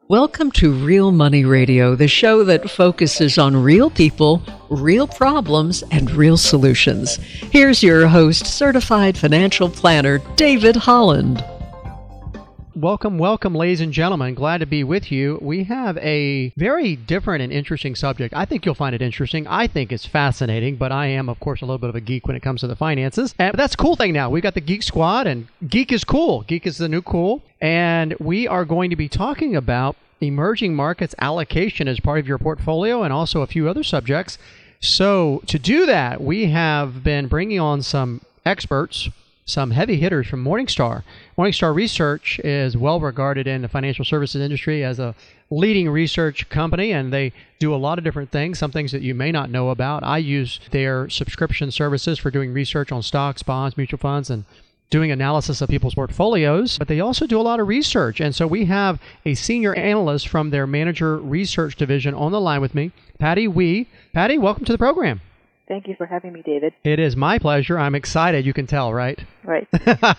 Welcome to Real Money Radio, the show that focuses on real people, real problems, and real solutions. Here's your host, certified financial planner, David Holland. Welcome, ladies and gentlemen. Glad to be with you. We have a very different and interesting subject. I think you'll find it interesting. I think it's fascinating, but I am, of course, a little bit of a geek when it comes to the finances. But that's a cool thing now. We've got the Geek Squad, and geek is cool. Geek is the new cool. And we are going to be talking about emerging markets allocation as part of your portfolio and also a few other subjects. So to do that, we have been bringing on some experts, some heavy hitters from Morningstar. Morningstar Research is well regarded in the financial services industry as a leading research company, and they do a lot of different things, some things that you may not know about. I use their subscription services for doing research on stocks, bonds, mutual funds, and doing analysis of people's portfolios, but they also do a lot of research. And so we have a senior analyst from their manager research division on the line with me, Patty Wee. Patty, welcome to the program. Thank you for having me, David. It is my pleasure. I'm excited. You can tell, right? Right.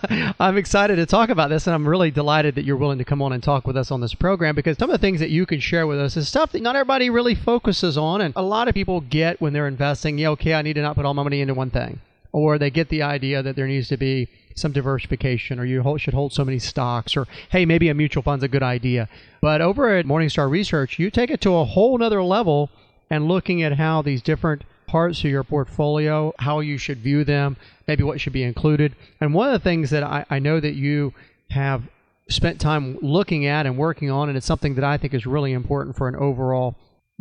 I'm excited to talk about this, and I'm really delighted that you're willing to come on and talk with us on this program, because some of the things that you can share with us is stuff that not everybody really focuses on, and a lot of people get when they're investing, okay, I need to not put all my money into one thing. Or they get the idea that there needs to be some diversification, or you should hold so many stocks, or hey, maybe a mutual fund's a good idea. But over at Morningstar Research, you take it to a whole nother level and looking at how these different parts of your portfolio, how you should view them, maybe what should be included. And one of the things that I know that you have spent time looking at and working on, and it's something that I think is really important for an overall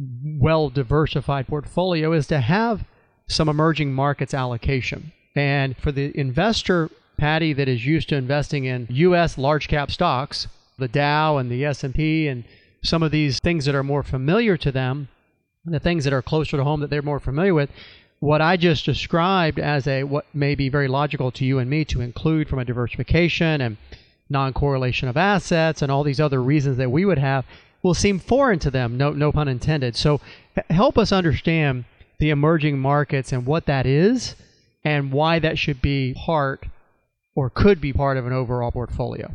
well-diversified portfolio, is to have some emerging markets allocation. And for the investor, Patty, that is used to investing in U.S. large cap stocks, the Dow and the S&P and some of these things that are more familiar to them, the things that are closer to home that they're more familiar with, what I just described as what may be very logical to you and me to include from a diversification and non-correlation of assets and all these other reasons that we would have will seem foreign to them, no pun intended. So help us understand the emerging markets and what that is and why that should be part or could be part of an overall portfolio.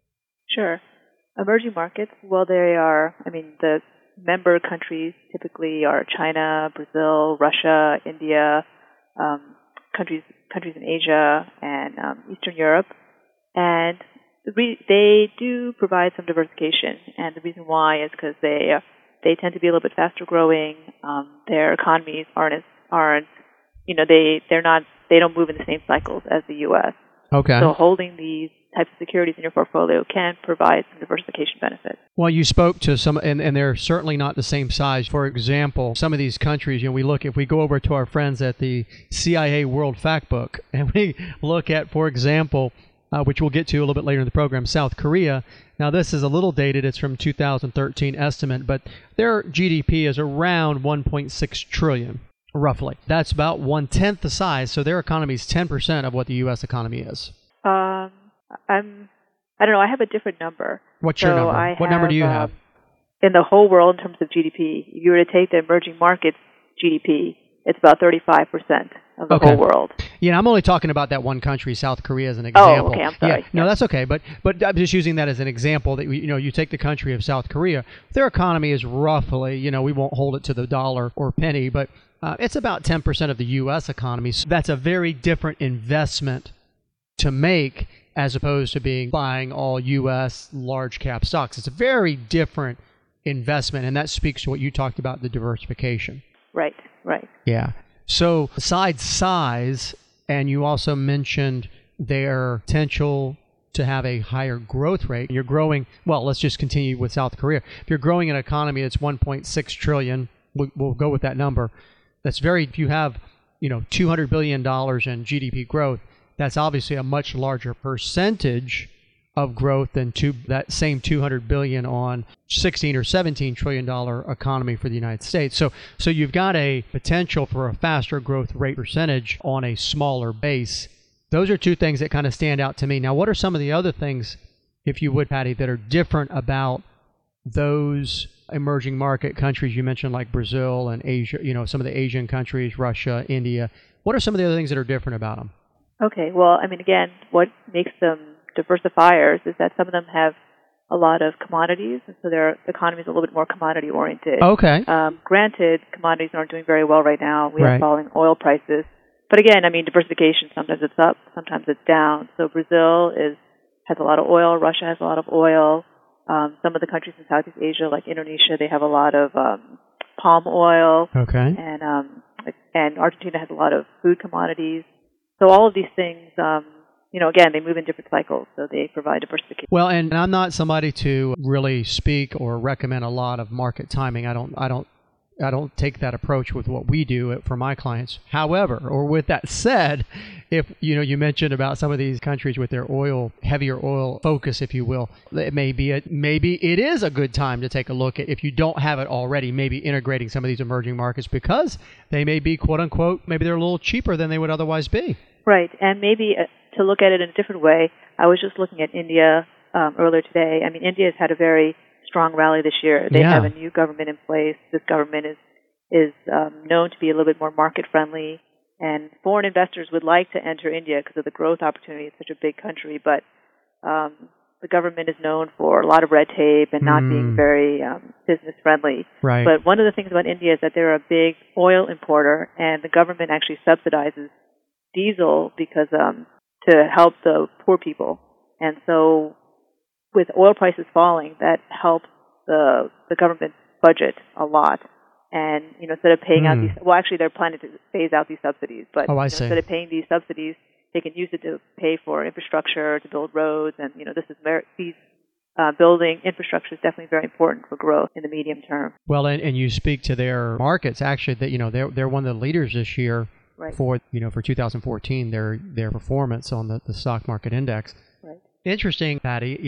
Sure. Emerging markets, well, the member countries typically are China, Brazil, Russia, India, countries in Asia and Eastern Europe. And they do provide some diversification. And the reason why is because they tend to be a little bit faster growing. Their economies they don't move in the same cycles as the U.S. Okay. So holding these types of securities in your portfolio can provide some diversification benefits. Well, you spoke to some, and they're certainly not the same size. For example, some of these countries, if we go over to our friends at the CIA World Factbook, and we look at, for example, which we'll get to a little bit later in the program, South Korea. Now, this is a little dated. It's from 2013 estimate, but their GDP is around 1.6 trillion, roughly. That's about 1/10 the size, so their economy is 10% of what the U.S. economy is. I don't know. I have a different number. What's your number? What number do you have? In the whole world in terms of GDP, if you were to take the emerging markets GDP, it's about 35% of the whole world. Yeah, I'm only talking about that one country, South Korea, as an example. Oh, okay. I'm sorry. Yeah, no, that's okay. But I'm just using that as an example that you take the country of South Korea. Their economy is roughly, we won't hold it to the dollar or penny, but it's about 10% of the U.S. economy. So that's a very different investment to make as opposed to buying all U.S. large cap stocks. It's a very different investment, and that speaks to what you talked about, the diversification. Right. Yeah. So besides size, and you also mentioned their potential to have a higher growth rate. You're growing, well, let's just continue with South Korea. If you're growing an economy that's 1.6 trillion, we'll go with that number. If you have, $200 billion in GDP growth, that's obviously a much larger percentage of growth than that same $200 billion on $16 or $17 trillion economy for the United States. So you've got a potential for a faster growth rate percentage on a smaller base. Those are two things that kind of stand out to me. Now, what are some of the other things, if you would, Patty, that are different about those emerging market countries you mentioned, like Brazil and Asia, some of the Asian countries, Russia, India? What are some of the other things that are different about them? Okay. Well, again, what makes them diversifiers is that some of them have a lot of commodities, and so their economy is a little bit more commodity oriented. Okay. Granted, commodities aren't doing very well right now. We Right. have falling oil prices. But again, I mean, diversification, sometimes it's up, sometimes it's down. So Brazil has a lot of oil. Russia has a lot of oil. Some of the countries in Southeast Asia, like Indonesia, they have a lot of palm oil. Okay. And Argentina has a lot of food commodities. So all of these things, again, they move in different cycles, so they provide diversification. Well, and I'm not somebody to really speak or recommend a lot of market timing. I don't take that approach with what we do for my clients. However, or with that said, if you mentioned about some of these countries with their heavier oil focus, if you will, maybe it is a good time to take a look at, if you don't have it already, maybe integrating some of these emerging markets, because they may be, quote unquote, maybe they're a little cheaper than they would otherwise be. Right, and maybe to look at it in a different way, I was just looking at India earlier today. I mean, India has had a very strong rally this year. They have a new government in place. This government is known to be a little bit more market friendly, and foreign investors would like to enter India because of the growth opportunity. It's such a big country, but the government is known for a lot of red tape and not being very business friendly. Right. But one of the things about India is that they're a big oil importer, and the government actually subsidizes diesel because to help the poor people. And so with oil prices falling, that helps the government budget a lot. And, instead of paying out actually they're planning to phase out these subsidies, but instead of paying these subsidies, they can use it to pay for infrastructure, to build roads, and, building infrastructure is definitely very important for growth in the medium term. Well, and you speak to their markets, actually, that, they're one of the leaders this year. Right. For 2014, their performance on the stock market index. Right. Interesting, Patty.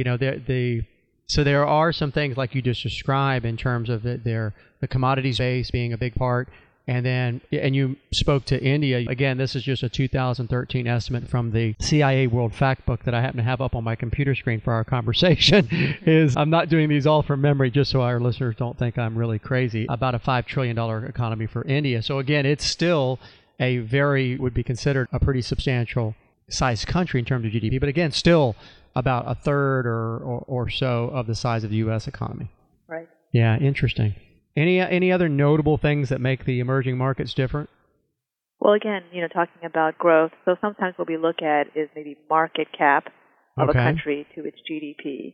So there are some things like you just described in terms of the commodities base being a big part, and you spoke to India. Again, this is just a 2013 estimate from the CIA World Factbook that I happen to have up on my computer screen for our conversation. I'm not doing these all from memory, just so our listeners don't think I'm really crazy. About a $5 trillion economy for India. So again, it's still would be considered a pretty substantial sized country in terms of GDP, but again, still about a third or so of the size of the U.S. economy. Right. Yeah, interesting. Any other notable things that make the emerging markets different? Well, again, talking about growth, so sometimes what we look at is maybe market cap of a country to its GDP.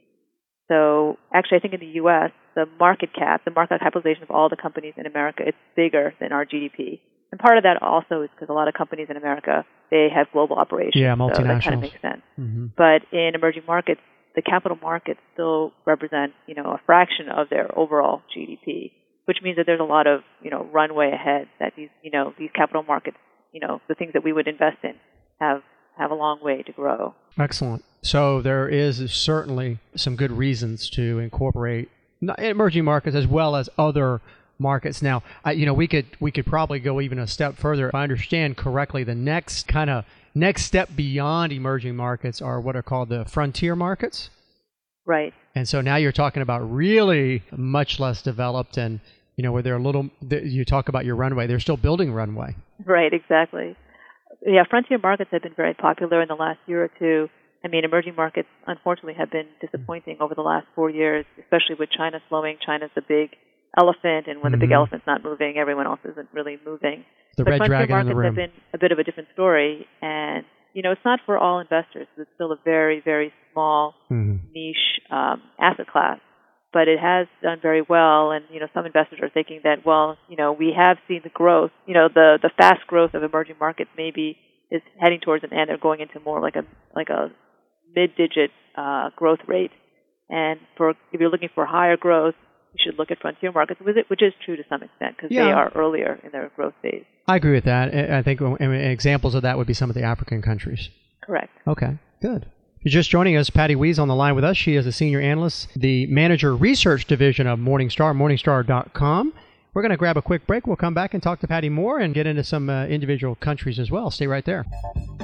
So actually, I think in the U.S., the market capitalization of all the companies in America, it's bigger than our GDP. And part of that also is because a lot of companies in America, they have global operations. Yeah, multinationals. So that kind of makes sense. Mm-hmm. But in emerging markets, the capital markets still represent, a fraction of their overall GDP, which means that there's a lot of, runway ahead that these capital markets, the things that we would invest in have a long way to grow. Excellent. So there is certainly some good reasons to incorporate emerging markets as well as other markets. Now, we could probably go even a step further. If I understand correctly, the next step beyond emerging markets are what are called the frontier markets. Right. And so now you're talking about really much less developed, and where they're you talk about your runway, they're still building runway. Right, exactly. Yeah, frontier markets have been very popular in the last year or two. I mean, emerging markets, unfortunately, have been disappointing over the last 4 years, especially with China slowing. China's the big elephant, and when the big elephant's not moving, everyone else isn't really moving. The red dragon in the room. Frontier markets have been a bit of a different story, and it's not for all investors. It's still a very, very small niche asset class, but it has done very well. And some investors are thinking that, we have seen the growth. The fast growth of emerging markets maybe is heading towards an end. They're going into more like a mid-digit growth rate. And if you're looking for higher growth, you should look at frontier markets, which is true to some extent because they are earlier in their growth phase. I agree with that. I think examples of that would be some of the African countries. Correct. Okay, good. If you're just joining us, Patty Wiese on the line with us. She is a senior analyst, the manager research division of Morningstar, morningstar.com. We're going to grab a quick break. We'll come back and talk to Patty more and get into some individual countries as well. Stay right there.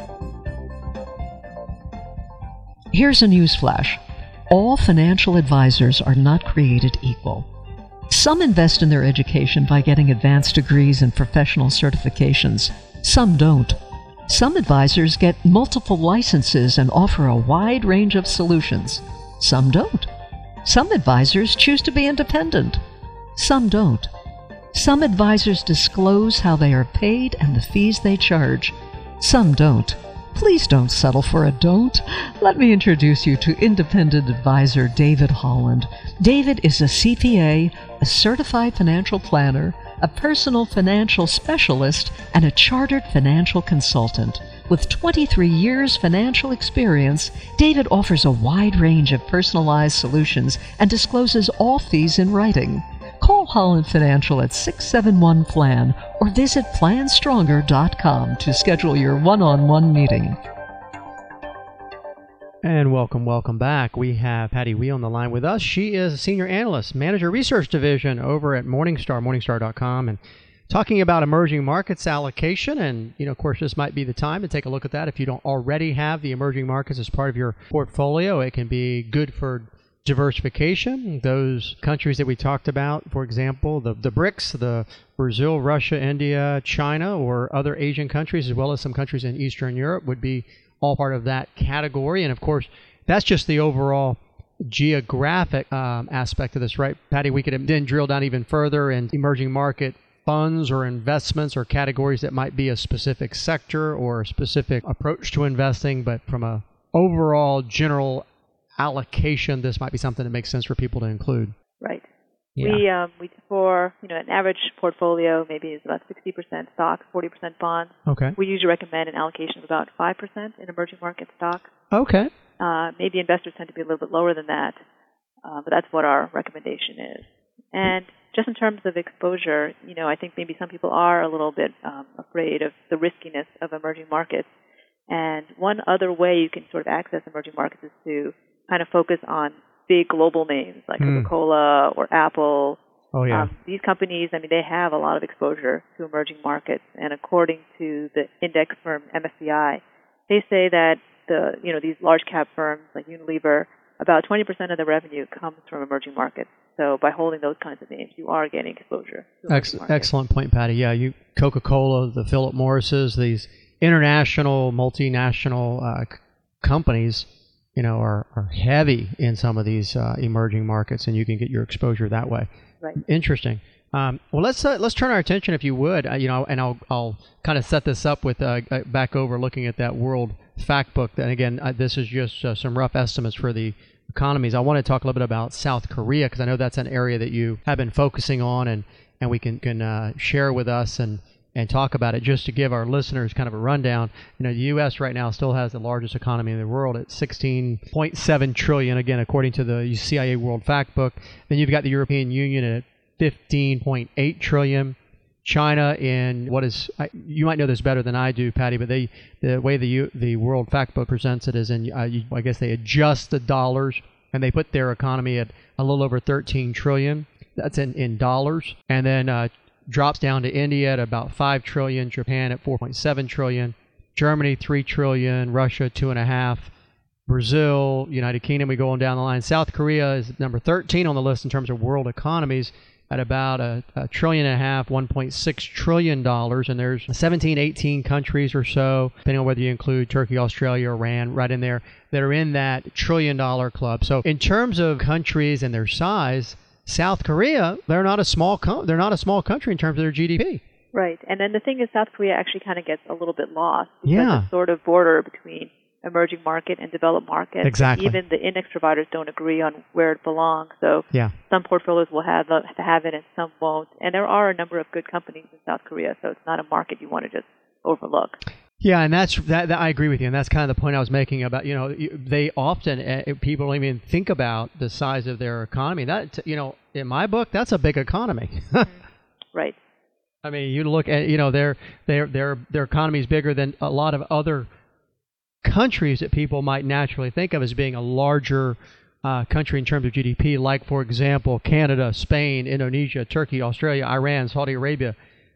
Here's a news flash. All financial advisors are not created equal. Some invest in their education by getting advanced degrees and professional certifications. Some don't. Some advisors get multiple licenses and offer a wide range of solutions. Some don't. Some advisors choose to be independent. Some don't. Some advisors disclose how they are paid and the fees they charge. Some don't. Please don't settle for a don't. Let me introduce you to independent advisor David Holland. David is a CPA, a certified financial planner, a personal financial specialist, and a chartered financial consultant. With 23 years financial experience, David offers a wide range of personalized solutions and discloses all fees in writing. Call Holland Financial at 671-PLAN or visit planstronger.com to schedule your one-on-one meeting. And welcome back. We have Patty Wheel on the line with us. She is a senior analyst, manager research division over at Morningstar, morningstar.com, and talking about emerging markets allocation. And, of course, this might be the time to take a look at that. If you don't already have the emerging markets as part of your portfolio, it can be good for diversification. Those countries that we talked about, for example, the BRICS, the Brazil, Russia, India, China, or other Asian countries, as well as some countries in Eastern Europe, would be all part of that category. And of course, that's just the overall geographic aspect of this, right? Patty, we could then drill down even further in emerging market funds or investments or categories that might be a specific sector or a specific approach to investing, but from a overall general allocation, this might be something that makes sense for people to include. Right. Yeah. We for an average portfolio maybe is about 60% stocks, 40% bonds. Okay. We usually recommend an allocation of about 5% in emerging market stocks. Okay. Maybe investors tend to be a little bit lower than that, but that's what our recommendation is. And just in terms of exposure, I think maybe some people are a little bit afraid of the riskiness of emerging markets. And one other way you can sort of access emerging markets is to kind of focus on big global names like Coca-Cola or Apple. Oh, yeah. These companies, they have a lot of exposure to emerging markets. And according to the index firm MSCI, they say that these large cap firms like Unilever, about 20% of the revenue comes from emerging markets. So by holding those kinds of names, you are getting exposure to emerging markets. Excellent point, Patty. Yeah, Coca-Cola, the Philip Morrises, these international, multinational companies, are heavy in some of these emerging markets, and you can get your exposure that way. Right. Interesting. Well, let's turn our attention, if you would, and I'll kind of set this up with back over looking at that World Factbook. And again, this is just some rough estimates for the economies. I want to talk a little bit about South Korea because I know that's an area that you have been focusing on, and we can share with us and talk about it. Just to give our listeners kind of a rundown, the U.S. right now still has the largest economy in the world at $16.7 trillion, again, according to the CIA World Factbook. Then you've got the European Union at $15.8 trillion. China in what is, you might know this better than I do, Patty, but the way the World Factbook presents it is I guess they adjust the dollars, and they put their economy at a little over $13 trillion. That's in dollars. And then drops down to India at about $5 trillion, Japan at $4.7 trillion, Germany $3 trillion, Russia $2.5, Brazil, United Kingdom, we go on down the line. South Korea is number 13 on the list in terms of world economies at about $1.5 trillion, $1.6 trillion, and there's 17, 18 countries or so, depending on whether you include Turkey, Australia, Iran, right in there, that are in that $1 trillion club. So in terms of countries and their size, South Korea, they're not a small country in terms of their GDP. Right. And then the thing is, South Korea actually kind of gets a little bit lost because Yeah. it's sort of border between emerging market and developed market. Exactly. Even the index providers don't agree on where it belongs. So Yeah. some portfolios will have it and some won't. And there are a number of good companies in South Korea, so it's not a market you want to just overlook. Yeah, and that I agree with you, and that's kind of the point I was making about, they often, people don't even think about the size of their economy. That, in my book, that's a big economy. Right. I mean, you look at, their economy is bigger than a lot of other countries that people might naturally think of as being a larger country in terms of GDP, like, for example, Canada, Spain, Indonesia, Turkey, Australia, Iran, Saudi Arabia,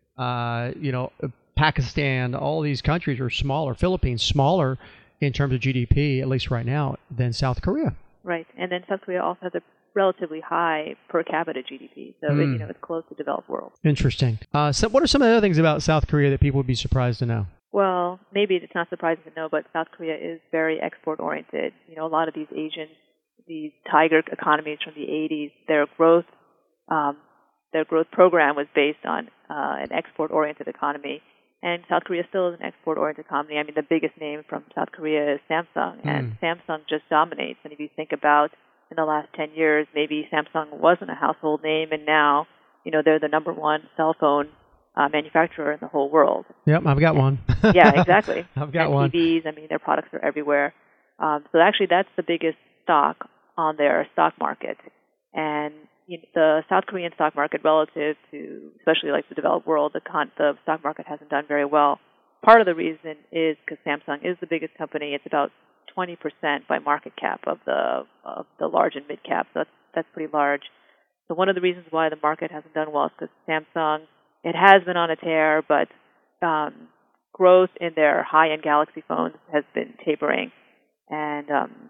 Pakistan. All these countries are smaller. Philippines, smaller in terms of GDP, at least right now, than South Korea. Right. And then South Korea also has a relatively high per capita GDP, so it's close to developed world. Interesting. So what are some of the other things about South Korea that people would be surprised to know? Well, maybe it's not surprising to know, but South Korea is very export-oriented. A lot of these Asian these tiger economies from the 80s, their growth program was based on an export-oriented economy. And South Korea still is an export-oriented economy. I mean, the biggest name from South Korea is Samsung, and Samsung just dominates. And if you think about in the last 10 years, maybe Samsung wasn't a household name, and now, they're the number one cell phone manufacturer in the whole world. Yep, I've got one. Yeah, exactly. I've got and one. TVs, I mean, their products are everywhere. So actually, that's the biggest stock on their stock market. And the South Korean stock market relative to, especially like the developed world, the stock market hasn't done very well. Part of the reason is because Samsung is the biggest company. It's about 20% by market cap of the large and mid cap. So that's pretty large. So one of the reasons why the market hasn't done well is because Samsung, it has been on a tear, but growth in their high-end Galaxy phones has been tapering, and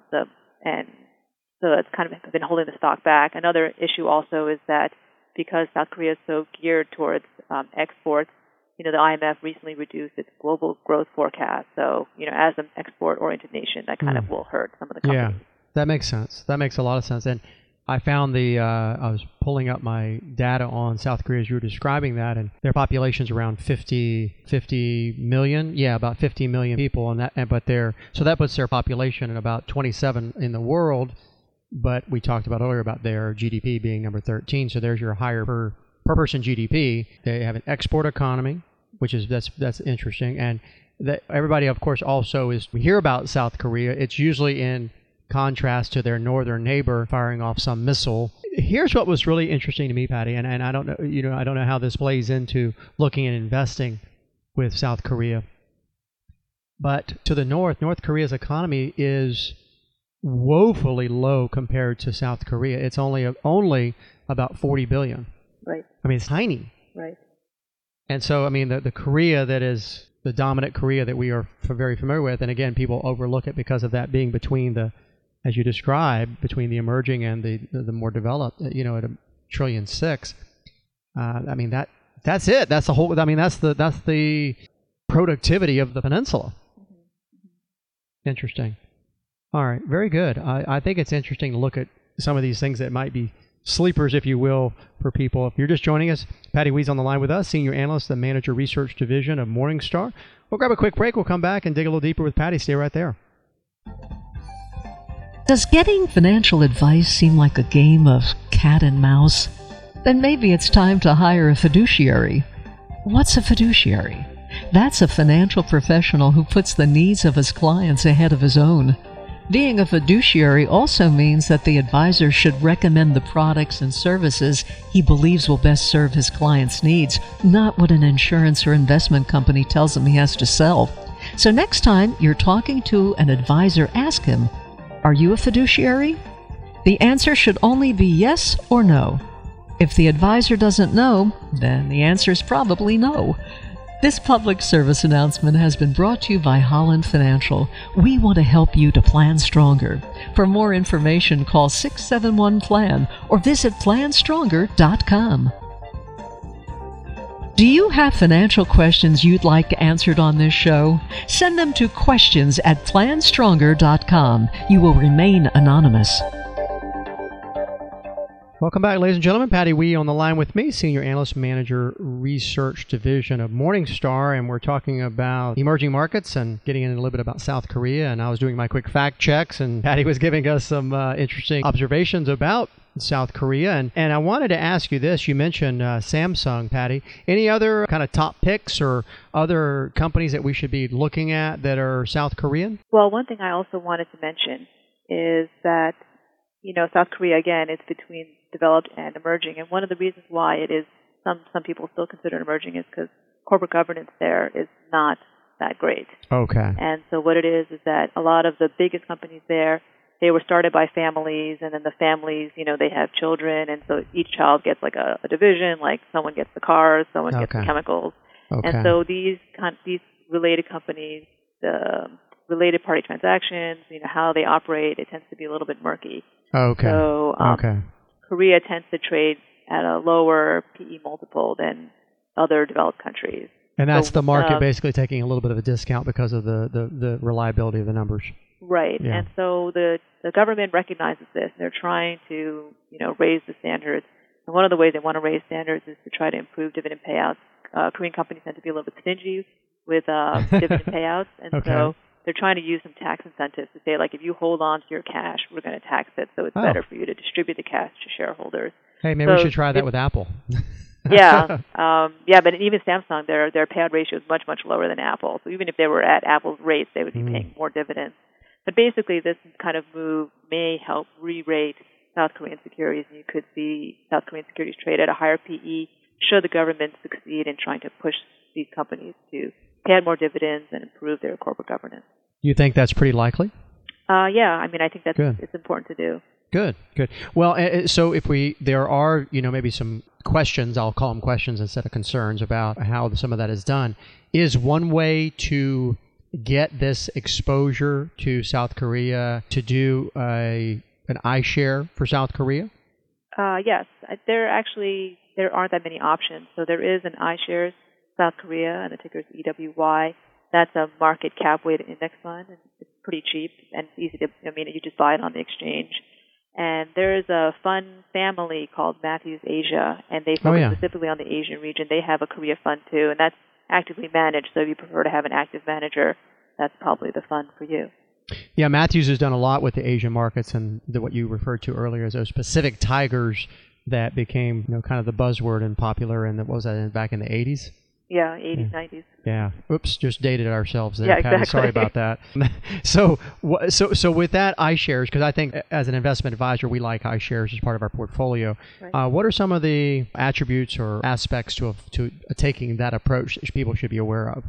so it's kind of been holding the stock back. Another issue also is that because South Korea is so geared towards exports, the IMF recently reduced its global growth forecast. So, as an export-oriented nation, that kind of will hurt some of the companies. Yeah, that makes sense. That makes a lot of sense. And I found I was pulling up my data on South Korea as you were describing that, and their population's around 50 million. Yeah, about 50 million people, so that puts their population at about 27 in the world. But we talked about earlier about their GDP being number 13, so there's your higher per person GDP. They have an export economy, which is that's interesting, and that everybody, of course, also we hear about South Korea. It's usually in contrast to their northern neighbor firing off some missile. Here's what was really interesting to me, Patty, and I don't know, I don't know how this plays into looking at investing with South Korea, but to the North Korea's economy is woefully low compared to South Korea. It's only about 40 billion. Right. I mean, it's tiny. Right. And so, I mean, the Korea that is the dominant Korea that we are very familiar with, and again, people overlook it because of that being between as you described, between the emerging and the more developed, at $1.6 trillion. I mean, that's it. That's the whole. I mean, that's the productivity of the peninsula. Mm-hmm. Interesting. All right, very good. I think it's interesting to look at some of these things that might be sleepers, if you will, for people. If you're just joining us, Patty Wee's on the line with us, Senior Analyst, the Manager Research Division of Morningstar. We'll grab a quick break. We'll come back and dig a little deeper with Patty. Stay right there. Does getting financial advice seem like a game of cat and mouse? Then maybe it's time to hire a fiduciary. What's a fiduciary? That's a financial professional who puts the needs of his clients ahead of his own. Being a fiduciary also means that the advisor should recommend the products and services he believes will best serve his client's needs, not what an insurance or investment company tells him he has to sell. So next time you're talking to an advisor, ask him, are you a fiduciary? The answer should only be yes or no. If the advisor doesn't know, then the answer is probably no. This public service announcement has been brought to you by Holland Financial. We want to help you to plan stronger. For more information, call 671-PLAN or visit planstronger.com. Do you have financial questions you'd like answered on this show? Send them to questions@planstronger.com. You will remain anonymous. Welcome back, ladies and gentlemen. Patty Wee on the line with me, Senior Analyst, Manager Research Division of Morningstar, and we're talking about emerging markets and getting in a little bit about South Korea. And I was doing my quick fact checks, and Patty was giving us some interesting observations about South Korea. And I wanted to ask you this. You mentioned Samsung, Patty. Any other kind of top picks or other companies that we should be looking at that are South Korean? Well, one thing I also wanted to mention is that, South Korea, again, is between developed and emerging. And one of the reasons why it is some people still consider it emerging is because corporate governance there is not that great. Okay. And so what it is that a lot of the biggest companies there, they were started by families, and then the families, they have children, and so each child gets like a division, like someone gets the cars, someone gets the chemicals. Okay. And so these related companies, the related party transactions, how they operate, it tends to be a little bit murky. Okay. So Korea tends to trade at a lower PE multiple than other developed countries. And that's the market basically taking a little bit of a discount because of the reliability of the numbers. Right. Yeah. And so the government recognizes this. They're trying to, raise the standards. And one of the ways they want to raise standards is to try to improve dividend payouts. Korean companies tend to be a little bit stingy with dividend payouts. And so they're trying to use some tax incentives to say, like, if you hold on to your cash, we're going to tax it. So it's better for you to distribute the cash to shareholders. Hey, maybe we should try that with Apple. Yeah. But even Samsung, their payout ratio is much, much lower than Apple. So even if they were at Apple's rates, they would be paying more dividends. But basically, this kind of move may help re-rate South Korean securities, and you could see South Korean securities trade at a higher PE should the government succeed in trying to push these companies to pay out more dividends and improve their corporate governance. You think that's pretty likely? I think that's it's important to do. Good. Well, so if there are, maybe some questions, I'll call them questions instead of concerns about how some of that is done. Is one way to get this exposure to South Korea to do an iShare for South Korea? Yes. There aren't that many options. So there is an iShares South Korea, and the ticker is EWY. That's a market cap weighted index fund, and it's pretty cheap and easy to, you just buy it on the exchange. And there is a fund family called Matthews Asia, and they focus specifically on the Asian region. They have a Korea fund too, and that's actively managed. So if you prefer to have an active manager, that's probably the fund for you. Yeah, Matthews has done a lot with the Asian markets and what you referred to earlier as those Pacific Tigers that became kind of the buzzword and popular. And what was that back in the 80s? Yeah, 80s, 90s. Yeah. Oops, just dated ourselves there. Yeah, exactly. Sorry about that. So with that iShares, because I think as an investment advisor, we like iShares as part of our portfolio. Right. What are some of the attributes or aspects to taking that approach that people should be aware of?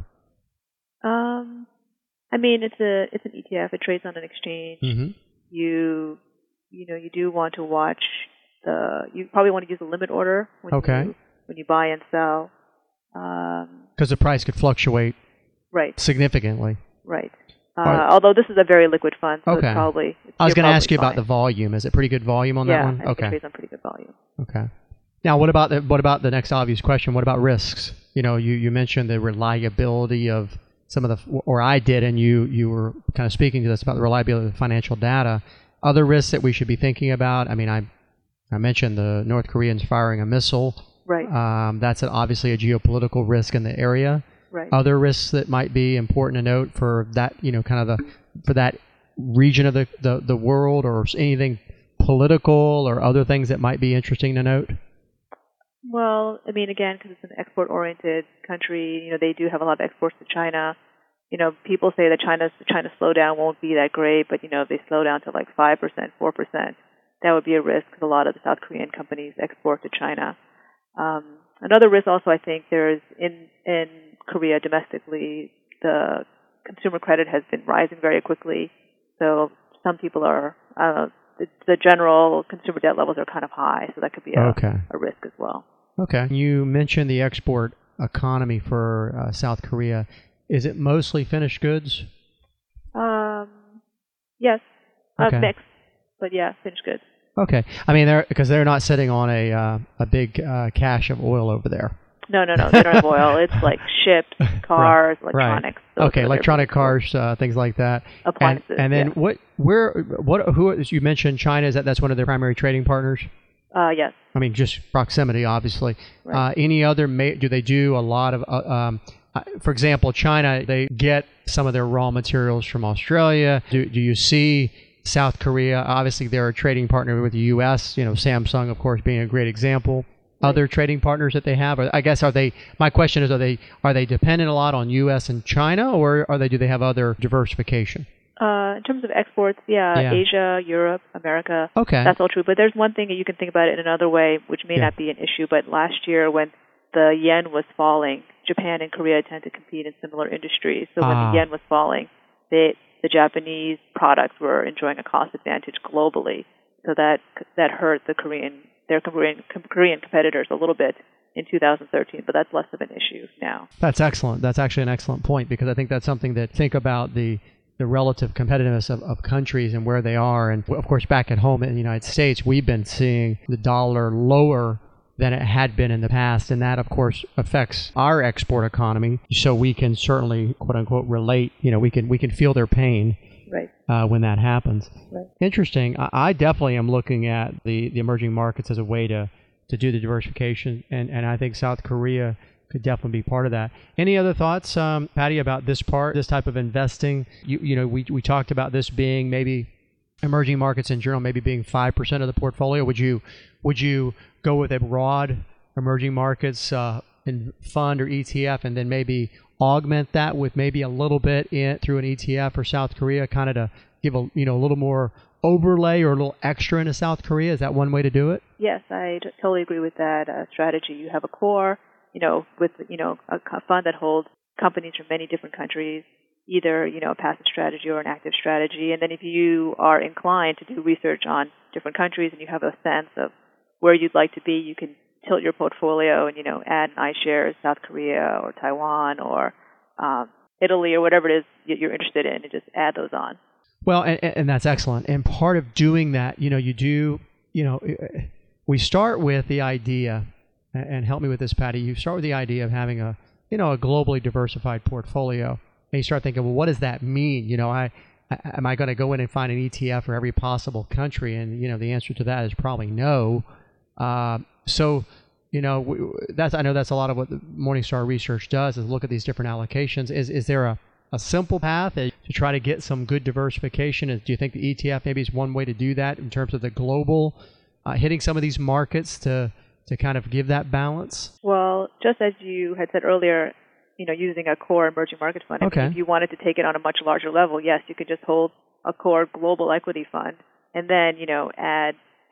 It's an ETF. It trades on an exchange. Mm-hmm. You do want to watch you probably want to use a limit order when you buy and sell. Because the price could fluctuate significantly. Right. Although this is a very liquid fund, so it's probably... I was going to ask you about the volume. Is it pretty good volume on that one? Yeah, it trades on pretty good volume. Okay. Now, what about the next obvious question? What about risks? You mentioned the reliability of some of or I did, and you were kind of speaking to this about the reliability of the financial data. Other risks that we should be thinking about? I mentioned the North Koreans firing a missile. Right. That's obviously a geopolitical risk in the area. Right. Other risks that might be important to note for that, for that region of the world, or anything political or other things that might be interesting to note? Well, again, because it's an export-oriented country, they do have a lot of exports to China. People say that China's slowdown won't be that great, but, if they slow down to like 5%, 4%, that would be a risk because a lot of the South Korean companies export to China. Another risk also, I think, there's in Korea domestically, the consumer credit has been rising very quickly. So some people the general consumer debt levels are kind of high, so that could be a risk as well. Okay. You mentioned the export economy for South Korea. Is it mostly finished goods? Yes. Mixed, but yeah, finished goods. Okay. Because they're not sitting on a big cache of oil over there. No. They don't have oil. It's like ships, cars, electronics. Right. Okay, electronic cars, things like that. Appliances. And then who you mentioned China? That's one of their primary trading partners? Yes. Just proximity, obviously. Right. Any other? Do they do a lot of? For example, China, they get some of their raw materials from Australia. Do you see South Korea? Obviously, they're a trading partner with the U.S. Samsung, of course, being a great example. Right. Other trading partners that they have, or I guess my question is, are they dependent a lot on U.S. and China, or do they have other diversification? In terms of exports, Asia, Europe, America. Okay. That's all true. But there's one thing that you can think about it in another way, which may not be an issue. But last year, when the yen was falling, Japan and Korea tend to compete in similar industries. So when the yen was falling, the Japanese products were enjoying a cost advantage globally. So that hurt their Korean competitors a little bit in 2013, but that's less of an issue now. That's excellent. That's actually an excellent point, because I think that's something that think about the relative competitiveness of countries and where they are. And of course, back at home in the United States, we've been seeing the dollar lower than it had been in the past. And that, of course, affects our export economy. So we can certainly, quote unquote, relate. We can feel their pain. when that happens. Right. Interesting. I definitely am looking at the emerging markets as a way to do the diversification, and I think South Korea could definitely be part of that. Any other thoughts, Patty, about this type of investing? We talked about this being maybe emerging markets in general, maybe being 5% of the portfolio. Would you go with a broad emerging markets in fund or ETF, and then maybe augment that with maybe a little bit through an ETF for South Korea, kind of to give a little more overlay or a little extra into South Korea? Is that one way to do it? Yes, I totally agree with that strategy. You have a core, with a fund that holds companies from many different countries, either a passive strategy or an active strategy. And then if you are inclined to do research on different countries and you have a sense of where you'd like to be, you can tilt your portfolio and add an iShares South Korea or Taiwan or Italy or whatever it is you're interested in, and just add those on. Well, and that's excellent. And part of doing that, we start with the idea, and help me with this, Patty. You start with the idea of having a globally diversified portfolio, and you start thinking, well, what does that mean? Am I going to go in and find an ETF for every possible country? And the answer to that is probably no. So I know that's a lot of what the Morningstar research does, is look at these different allocations. Is there a simple path to try to get some good diversification? Do you think the ETF maybe is one way to do that in terms of the global, hitting some of these markets to kind of give that balance? Well, just as you had said earlier, using a core emerging market fund. Okay. I mean, if you wanted to take it on a much larger level, yes, you could just hold a core global equity fund, and then add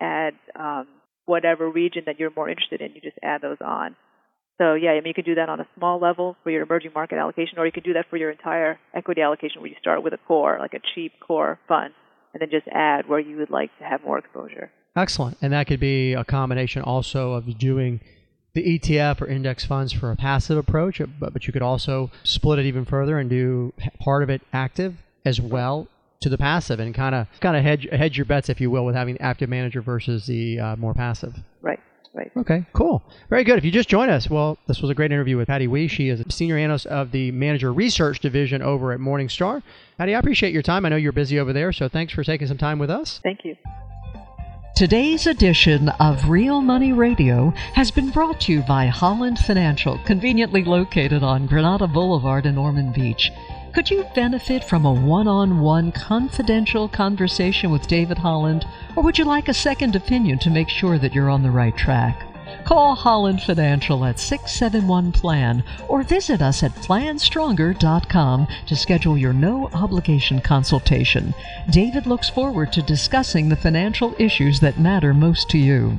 whatever region that you're more interested in. You just add those on. So yeah, you could do that on a small level for your emerging market allocation, or you could do that for your entire equity allocation, where you start with a core, like a cheap core fund, and then just add where you would like to have more exposure. Excellent. And that could be a combination also of doing the ETF or index funds for a passive approach, but you could also split it even further and do part of it active as well to the passive, and kind of hedge your bets, if you will, with having the active manager versus the more passive. Right. Okay, cool. Very good. If you just joined us, well, this was a great interview with Patty Wee. She is a senior analyst of the manager research division over at Morningstar. Patty, I appreciate your time. I know you're busy over there, so thanks for taking some time with us. Thank you. Today's edition of Real Money Radio has been brought to you by Holland Financial, conveniently located on Granada Boulevard in Ormond Beach. Could you benefit from a one-on-one confidential conversation with David Holland, or would you like a second opinion to make sure that you're on the right track? Call Holland Financial at 671-PLAN or visit us at planstronger.com to schedule your no-obligation consultation. David looks forward to discussing the financial issues that matter most to you.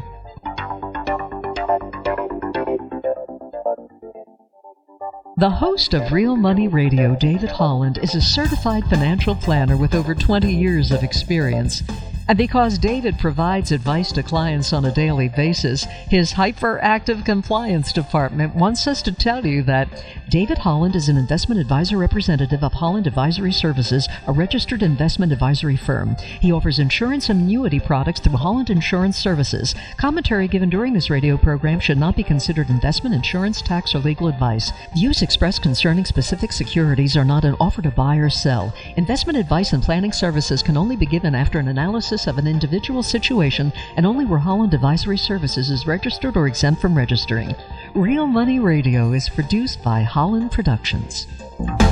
The host of Real Money Radio, David Holland, is a certified financial planner with over 20 years of experience. And because David provides advice to clients on a daily basis, his hyperactive compliance department wants us to tell you that David Holland is an investment advisor representative of Holland Advisory Services, a registered investment advisory firm. He offers insurance and annuity products through Holland Insurance Services. Commentary given during this radio program should not be considered investment, insurance, tax, or legal advice. Views expressed concerning specific securities are not an offer to buy or sell. Investment advice and planning services can only be given after an analysis of an individual situation, and only where Holland Advisory Services is registered or exempt from registering. Real Money Radio is produced by Holland Productions.